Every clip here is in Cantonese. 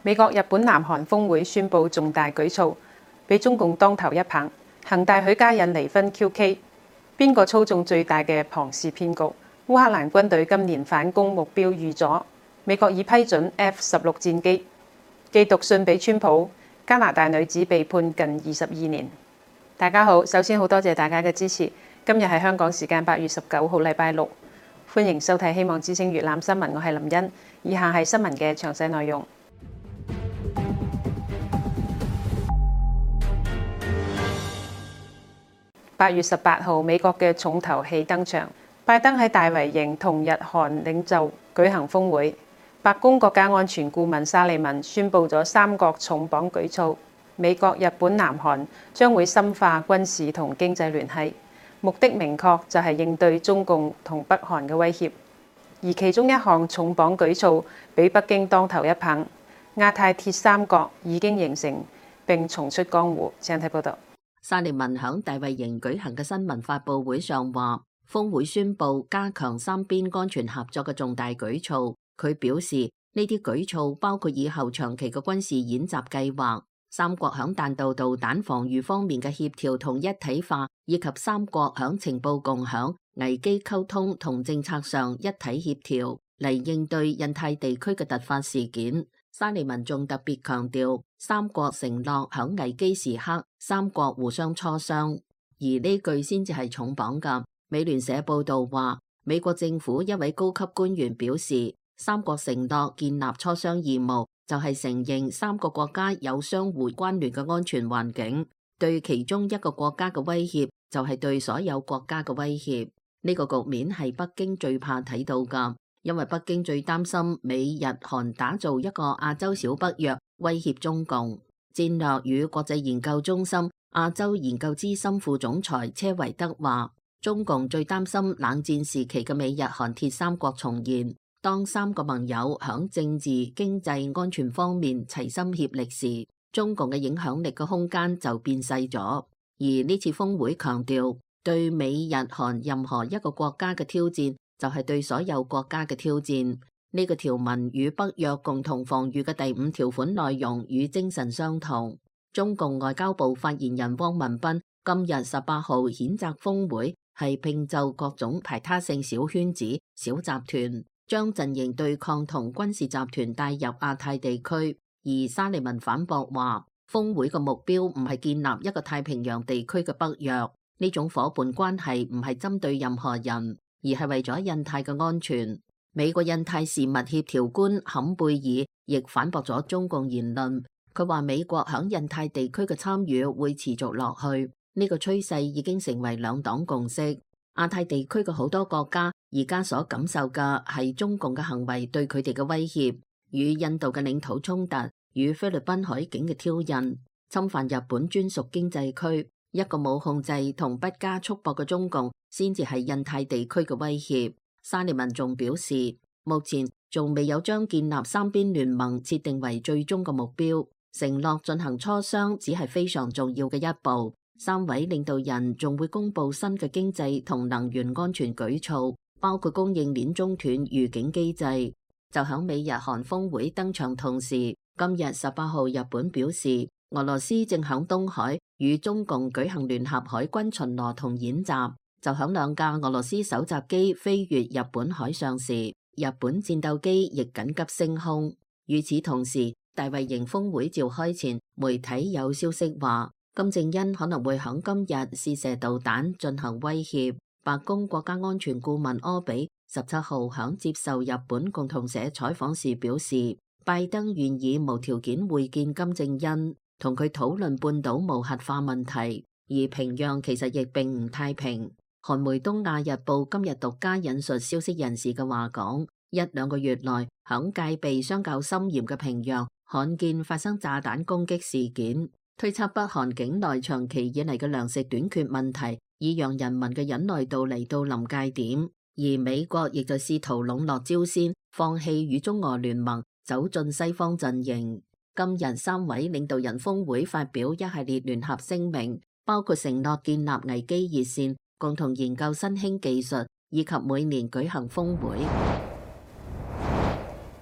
美國、日本、南韓峰會宣布重大舉措，俾中共當頭一棒。恒大許家印離婚 QK， 邊個操縱最大嘅龐氏騙局？烏克蘭軍隊今年反攻目標預咗。美國已批准 F-16戰機。寄讀信俾川普。加拿大女子被判近22年。大家好，首先好多謝大家嘅支持。今日係香港時間8月19號，禮拜六。歡迎收睇《希望之聲粵覽新聞》，我係林茵。以下係新聞嘅詳細內容。8月18號，美國嘅重頭戲登場。拜登喺大維營同日韓領袖舉行峰會。白宮國家安全顧問沙利文宣布咗三國重磅舉措，美國、日本、南韓將會深化軍事同經濟聯繫，目的明確就係應對中共同北韓嘅威脅。而其中一項重磅舉措俾北京當頭一棒，亞太鐵三角已經形成並重出江湖。請睇報道。 沙利文響大衛營舉行嘅新聞發佈會上話，峰會宣布加強三邊安全合作嘅重大舉措。佢表示，呢啲舉措包括以後長期嘅軍事演習計劃、三國響彈道導彈防禦方面嘅協調同一體化，以及三國響情報共享、危機溝通同政策上一體協調，嚟應對印太地區嘅突發事件。沙利文仲特別強調，三國承諾響危機時刻，三國互相磋商，而呢句先至係重磅㗎。美聯社報道話，美國政府一位高級官員表示，三國承諾建立磋商義務，就係承認三個國家有相互關聯嘅安全環境，對其中一個國家嘅威脅就係對所有國家嘅威脅。呢個局面係北京最怕睇到㗎，因為北京最擔心美日韓打造一個亞洲小北約，威脅中共。戰略與國際研究中心亞洲研究資深副總裁車維德話，中共最擔心冷戰時期嘅美日韓鐵三國重現。當三個盟友響政治、經濟、安全方面齊心協力時，中共嘅影響力嘅空間就變細咗。而呢次峰會強調，對美日韓任何一個國家嘅挑戰，就係對所有國家嘅挑戰。呢個條文與北約共同防禦嘅第5條款內容與精神相同。中共外交部發言人汪文斌今日18號譴責峰會係拼就各種排他性小圈子、小集團，將陣營對抗同軍事集團帶入亞太地區。而沙利文反駁話，峰會嘅目標唔係建立一個太平洋地區嘅北約，呢種夥伴關係唔係針對任何人，而係為咗印太嘅安全。美國印太事務協調官坎貝爾亦反駁咗中共言論，佢話美國響印太地區嘅參與會持續落去，呢個趨勢已經成為兩黨共識。亞太地區嘅好多國家而家所感受嘅係中共嘅行為對佢哋嘅威脅，與印度嘅領土衝突，與菲律賓海境嘅挑釁，侵犯日本專屬經濟區，一個冇控制同不加束縛嘅中共先至係印太地區嘅威脅。沙利文仲表示，目前仲未有將建立三邊聯盟設定為最終嘅目標，承諾進行磋商只係非常重要嘅一步。三位領導人仲會公布新嘅經濟同能源安全舉措，包括供應鏈中斷預警機制。就響美日韓峰會登場同時，今日18號日本表示，俄羅斯正響東海與中共舉行聯合海軍巡邏同演習。就響2架俄羅斯搜集機飛越日本海上時，日本戰鬥機亦緊急升空。與此同時，大衛營峰會召開前，媒體有消息話，金正恩可能會響今日試射導彈進行威脅。白宮國家安全顧問柯比17號響接受日本共同社採訪時表示，拜登願意無條件會見金正恩，同佢討論半島無核化問題。而平壤其實亦並唔太平。韓媒東亞日報今日獨家引述消息人士嘅話講，1-2個月內響戒備相較森嚴嘅平壤罕見發生炸彈攻擊事件，推測北韓境內長期以嚟嘅糧食短缺問題已讓人民嘅忍耐度嚟到臨界點，而美國亦就試圖籠絡朝鮮，放棄與中俄聯盟，走進西方陣營。今日3位領導人峰會發表一系列聯合聲明，包括承諾建立危機熱線，共同研究新興技術，以及每年舉行峰會。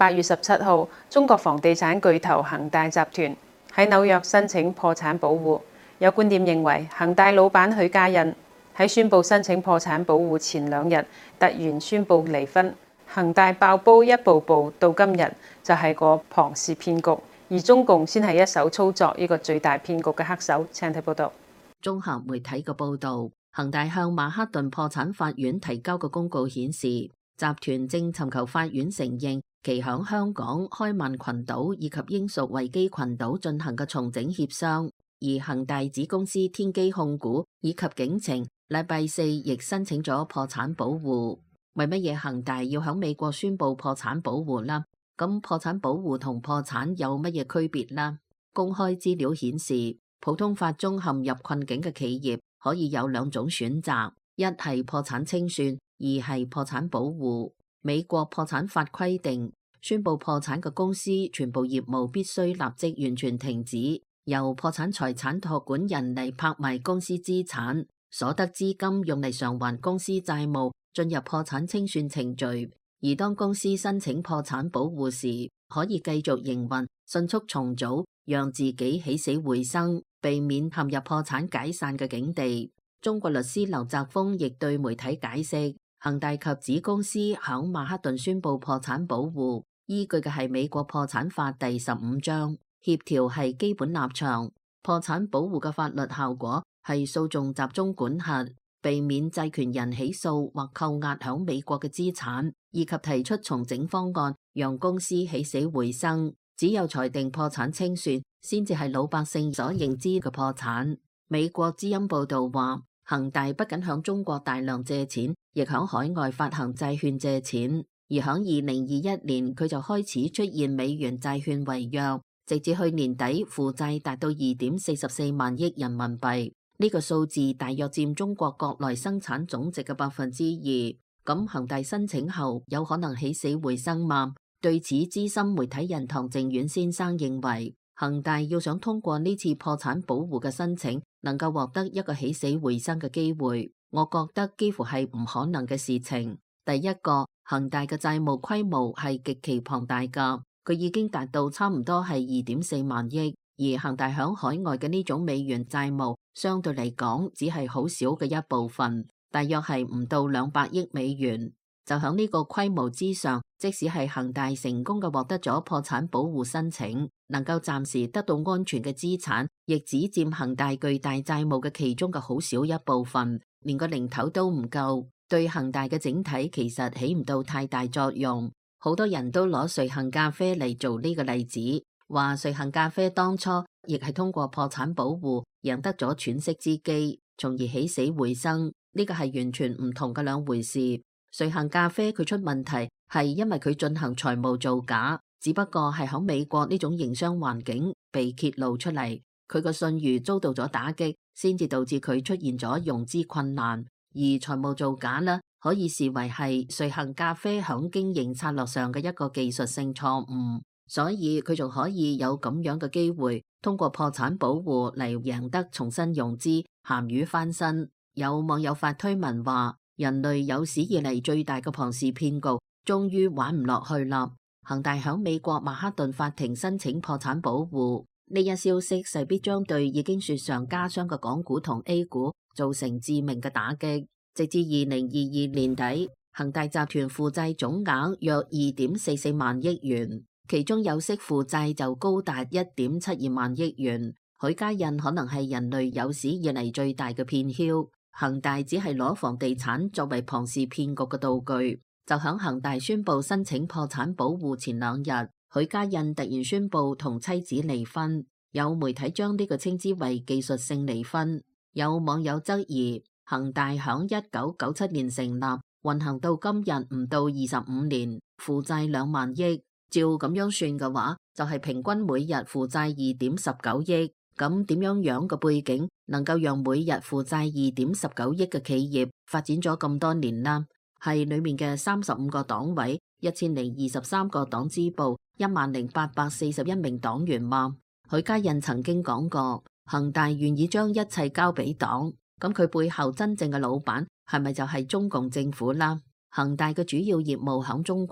8月17號，中國房地產巨頭恒大集團喺紐約申請破產保護。有觀點認為，恒大老闆許家印喺宣布申請破產保護前2日，突然宣布離婚。恒大爆煲一步步到今日就係個龐氏騙局，而中共先係一手操作呢個最大騙局嘅黑手。請睇報道。 綜合媒體嘅報導，恒大向曼克頓破產法院提交嘅公告顯示，集團正尋求法院承認其響香港、開曼群島以及英屬維基群島進行嘅重整協商。而恒大子公司天基控股以及景程禮拜4亦申請咗破產保護。為乜嘢恒大要響美國宣布破產保護啦？咁破產保護同破產有乜嘢區別啦？公開資料顯示，普通法中陷入困境嘅企業可以有2種選擇，一係破產清算，二係破產保護。美國破產法規定，宣布破產嘅公司全部業務必須立即完全停止，由破產財產託管人嚟拍賣公司資產，所得資金用嚟償還公司債務，進入破產清算程序。而當公司申請破產保護時，可以繼續營運，迅速重組，讓自己起死回生，避免陷入破產解散嘅境地。中國律師劉澤鋒亦對媒體解釋，恒大及子公司響曼克頓宣布破產保護，依據嘅係美國破產法第15章，協調係基本立場。破產保護嘅法律效果係訴訟集中管轄，避免債權人起訴或扣押響美國嘅資產，以及提出重整方案，讓公司起死回生。只有裁定破產清算，先至係老百姓所認知嘅破產。美國之音報道話，恒大不僅向中國大量借錢，亦響海外發行債券借錢。而響2021年，佢就開始出現美元債券違約，直至去年底負債達到2.44萬億人民幣。呢個數字大約佔中國國內生產總值嘅2%。咁恒大申請後有可能起死回生嗎？對此，資深媒體人唐靖遠先生認為，恒大要想通過呢次破產保護嘅申請，能夠獲得一個起死回生嘅機會，我覺得幾乎係唔可能嘅事情。第一個，恒大嘅債務規模係極其龐大㗎，佢已經達到差唔多係2.4萬億。而恒大響海外嘅呢種美元債務，相對嚟講只係好少嘅一部分，大約係唔到200億美元。就響呢個規模之上，即使係恒大成功嘅獲得咗破產保護申請，能夠暫時得到安全嘅資產，亦只佔恒大巨大債務嘅其中嘅好少一部分，連個零頭都唔夠，對恒大嘅整體其實起唔到太大作用。好多人都攞瑞幸咖啡嚟做呢個例子。話瑞幸咖啡當初亦係通過破產保護贏得咗喘息之機，從而起死回生。呢個係完全唔同嘅兩回事。瑞幸咖啡佢出問題係因為佢進行財務造假，只不過係喺美國呢種營商環境被揭露出嚟，佢個信譽遭到咗打擊，先至導致佢出現咗融資困難。而財務造假呢，可以視為係瑞幸咖啡響經營策略上嘅一個技術性錯誤。所以佢仲可以有咁樣嘅機會，通過破產保護嚟贏得重新融資，鹹魚翻身。有網友發推文話，人類有史以嚟最大嘅龐氏騙局，終於玩唔落去啦。恒大響美國曼克頓法庭申請破產保護，呢一消息勢必將對已經雪上加霜嘅港股同 A 股造成致命嘅打擊。直至2022年底，恒大集團負債總額約2.44萬億元。其中有息負債就高達1.72萬億元，許家印可能係人類有史以嚟最大嘅騙梟。恒大只係攞房地產作為龐氏騙局嘅道具。就響恒大宣布申請破產保護前2日，許家印突然宣布同妻子離婚，有媒體將呢個稱之為技術性離婚。有網友質疑，恒大響1997年成立，運行到今日唔到25年，負債2萬億。照咁樣算嘅話，就係平均每日負債2.19億。咁點樣嘅背景能夠讓每日負債2.19億嘅企業發展咗咁多年啦？係裏面嘅35個黨委、1023個黨支部、10,841名黨員嗎？許家印曾經講過，恒大願意將一切交俾黨。咁佢背後真正嘅老闆係咪就係中共政府啦？恒大嘅主要業務響中國。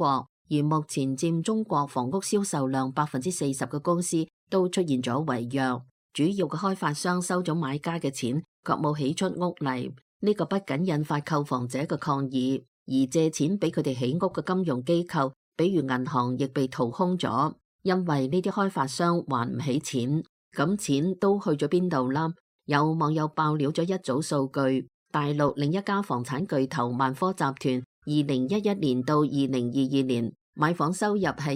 而目前佔中國房屋銷售量40%嘅公司都出現咗違約，主要嘅開發商收咗買家嘅錢，卻冇起出屋嚟。呢個不僅引發購房者嘅抗議，而借錢俾佢哋起屋嘅金融機構，比如銀行，亦被掏空咗，因為呢啲開發商還唔起錢。咁錢都去咗邊度啦？有網友爆料咗一組數據，大陸另一家房產巨頭萬科集團2011年到2022年買房收入係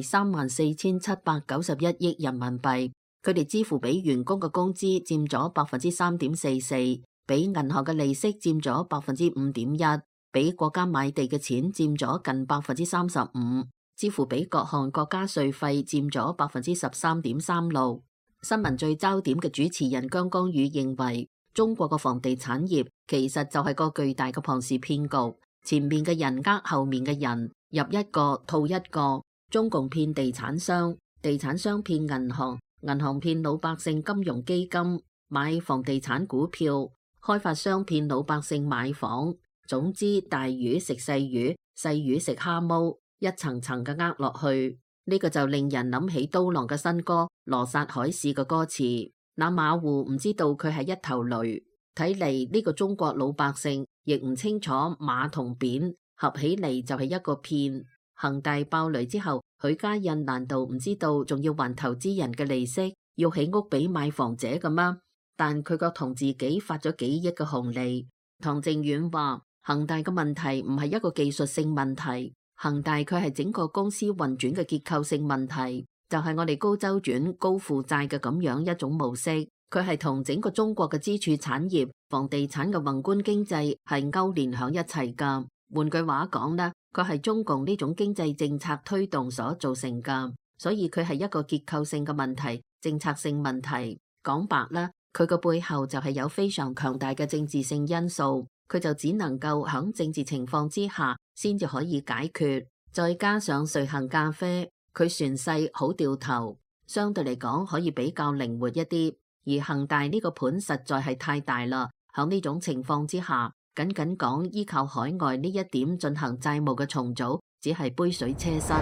34,791億人民幣，佢哋支付俾員工嘅工資佔咗3.44%，俾銀行嘅利息佔咗5.1%，俾國家買地嘅錢佔咗近35%，支付俾各項國家稅費佔咗13.36%。新聞最焦點嘅主持人姜光宇認為，中國嘅房地產業其實就係個巨大嘅龐氏騙局，前面嘅人呃後面嘅人，入一個套一個。中共騙地產商，地產商騙銀行，銀行騙老百姓金融基金買房地產股票，開發商騙老百姓買房。總之，大魚食細魚，細魚食蝦毛，一層層嘅呃落去。呢個就令人諗起刀郎嘅新歌《羅剎海市》嘅歌詞。那馬戶唔知道佢係一頭驢，睇嚟呢個中國老百姓亦唔清楚馬同扁合起嚟就係一個騙。恒大爆雷之後，許家印難道唔知道仲要還投資人嘅利息，要起屋俾買房者嘅嗎？但佢個同自己發咗幾億嘅紅利。唐靖遠話，恒大嘅問題唔係一個技術性問題。恒大佢係整個公司運轉嘅結構性問題，就係我哋高周轉、高負債嘅咁樣一種模式。佢係同整個中國嘅支柱產業、房地產嘅宏觀經濟係勾連響一齊噶。換句話講呢，佢係中共呢種經濟政策推動所造成噶，所以佢係一個結構性嘅問題、政策性問題。講白啦，佢個背後就係有非常強大嘅政治性因素。佢就只能夠喺政治情況之下先至可以解決，再加上瑞幸咖啡，佢船細好掉頭，相對嚟講可以比較靈活一啲。而恒大呢個盤實在係太大啦，喺呢種情況之下，僅僅講依靠海外呢一點進行債務嘅重組，只係杯水車薪。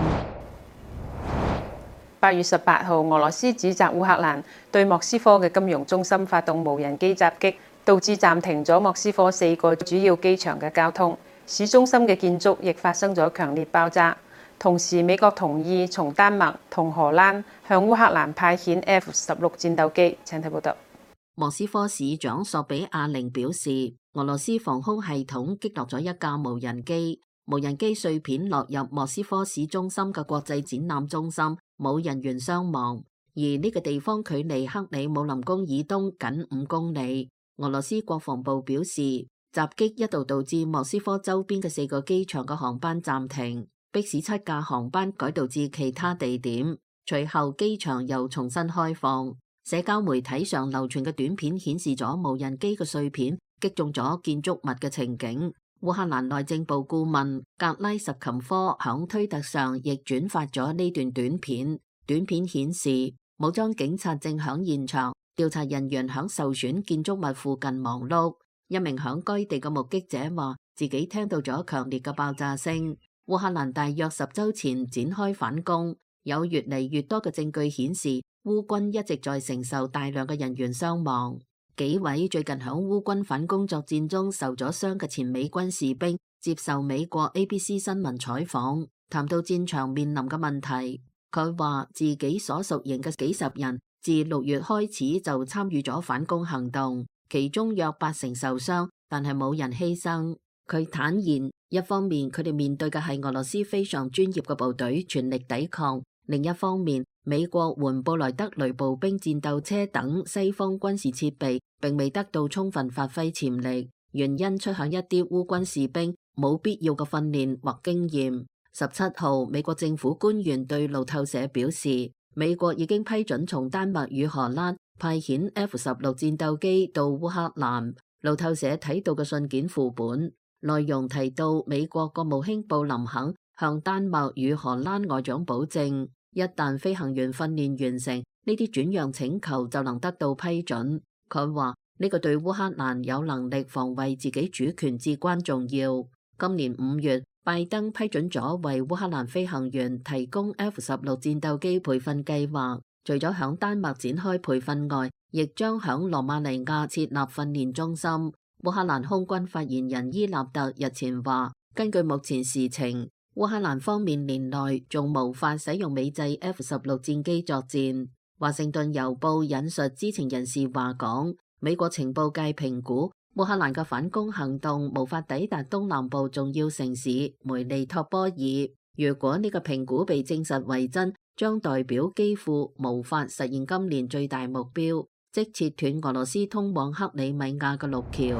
8月18號，俄羅斯指責烏克蘭對莫斯科嘅金融中心發動無人機襲擊，導致暫停咗莫斯科4個主要機場嘅交通，市中心嘅建築亦發生咗強烈爆炸。同時，美國同意從丹麥同荷蘭向烏克蘭派遣 F-16戰鬥機。請睇報道。 莫斯科市長索比亞寧表示，俄羅斯防空系統擊落咗一架無人機，無人機碎片落入莫斯科市中心嘅國際展覽中心，冇人員傷亡。而呢個地方距離克里姆林宮以東僅5公里。俄羅斯國防部表示，襲擊一度導致莫斯科周邊嘅4個機場嘅航班暫停，迫使7架航班改道至其他地點。隨後機場又重新開放。社交媒體上流傳嘅短片顯示咗無人機嘅碎片擊中咗建築物嘅情景。烏克蘭內政部顧問格拉什琴科響推特上亦轉發咗呢段短片。短片顯示武裝警察正響現場，調查人員響受損建築物附近忙碌。一名響該地嘅目擊者話，自己聽到咗強烈嘅爆炸聲。烏克蘭大約10週前展開反攻，有越嚟越多嘅證據顯示烏軍一直在承受大量嘅人員傷亡。幾位最近響烏軍反攻作戰中受咗傷嘅前美軍士兵接受美國 ABC 新聞採訪，談到戰場面臨嘅問題。佢話自己所屬營嘅幾十人自6月開始就參與咗反攻行動，其中約80%受傷，但係冇人犧牲。佢坦言，一方面佢哋面對嘅係俄羅斯非常專業嘅部隊全力抵抗，另一方面美國援布萊德雷步兵戰鬥車等西方軍事設備並未得到充分發揮潛力，原因出響一啲烏軍士兵冇必要嘅訓練或經驗。17號，美國政府官員對路透社表示，美國已經批准從丹麥與荷蘭派遣 F-16戰鬥機到烏克蘭。路透社睇到嘅信件副本內容提到，美國國務卿布林肯向丹麥與荷蘭外長保證，一旦飛行員訓練完成，呢啲轉讓請求就能得到批准。佢話呢個對烏克蘭有能力防衛自己主權至關重要。今年5月， 拜登批准咗為烏克蘭飛行員提供 F-16戰鬥機培訓計劃，除咗響丹麥展開培訓外，亦將響羅馬尼亞設立訓練中心。烏克蘭空軍發言人伊納特日前話，根據目前時程，烏克蘭方面年內仲無法使用美製 F-16戰機作戰。華盛頓郵報引述知情人士話講，美國情報界評估烏克蘭嘅反攻行動無法抵達東南部重要城市梅利托波爾。如果呢個評估被證實為真，將代表基輔無法實現今年最大目標，即切斷俄羅斯通往克里米亞嘅陸橋。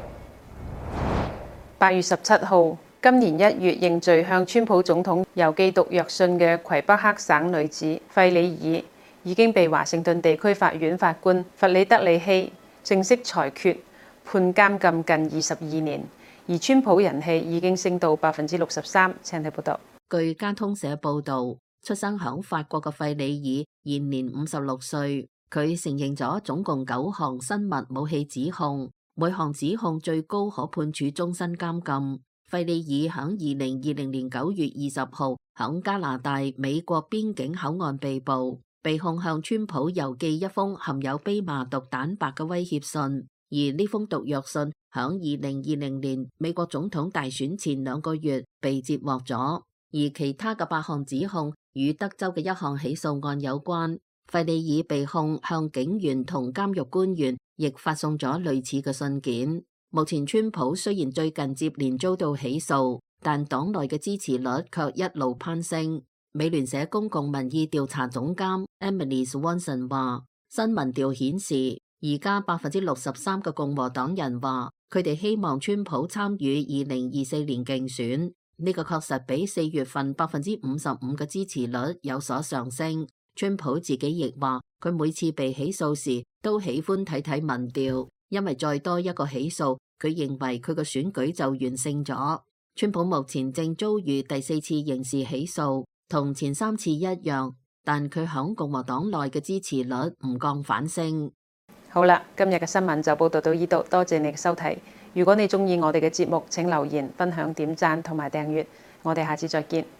8月17號，今年1月認罪向川普總統郵寄毒藥信嘅魁北克省女子費里爾已經被華盛頓地區法院法官弗里德里希正式裁決判監禁近22年，而川普人氣已經升到63%。請睇報道。 據加通社報導，出生響法國嘅費里爾現年56歲，佢承認咗總共9項生物武器指控，每項指控最高可判處終身監禁。費里爾響2020年9月20號響加拿大美國邊境口岸被捕，被控向川普郵寄一封含有蓖麻毒蛋白嘅威脅信，而呢封毒藥信響2020年美國總統大選前2個月被接獲咗，而其他嘅8項指控與德州嘅一項起訴案有關。費里爾被控向警員同監獄官員亦發送咗類似嘅信件。目前川普雖然最近接連遭到起訴，但黨內嘅支持率卻一路攀升。美聯社公共民意調查總監 Emily Swanson 話，新民調顯示而家63%嘅共和黨人話佢哋希望川普參與2024年競選，呢個確實比4月份55%嘅支持率有所上升。川普自己亦話佢每次被起訴時都喜歡睇睇民調，因為再多一個起訴，佢認為佢個選舉就完勝咗。川普目前正遭遇第4次刑事起訴，同前3次一樣，但佢響共和黨內嘅支持率唔降反升。 好啦，今日嘅新聞就報道到呢度，多謝你嘅收睇。如果你中意我哋嘅節目，請留言、分享、點讚同埋訂閱。我哋下次再見。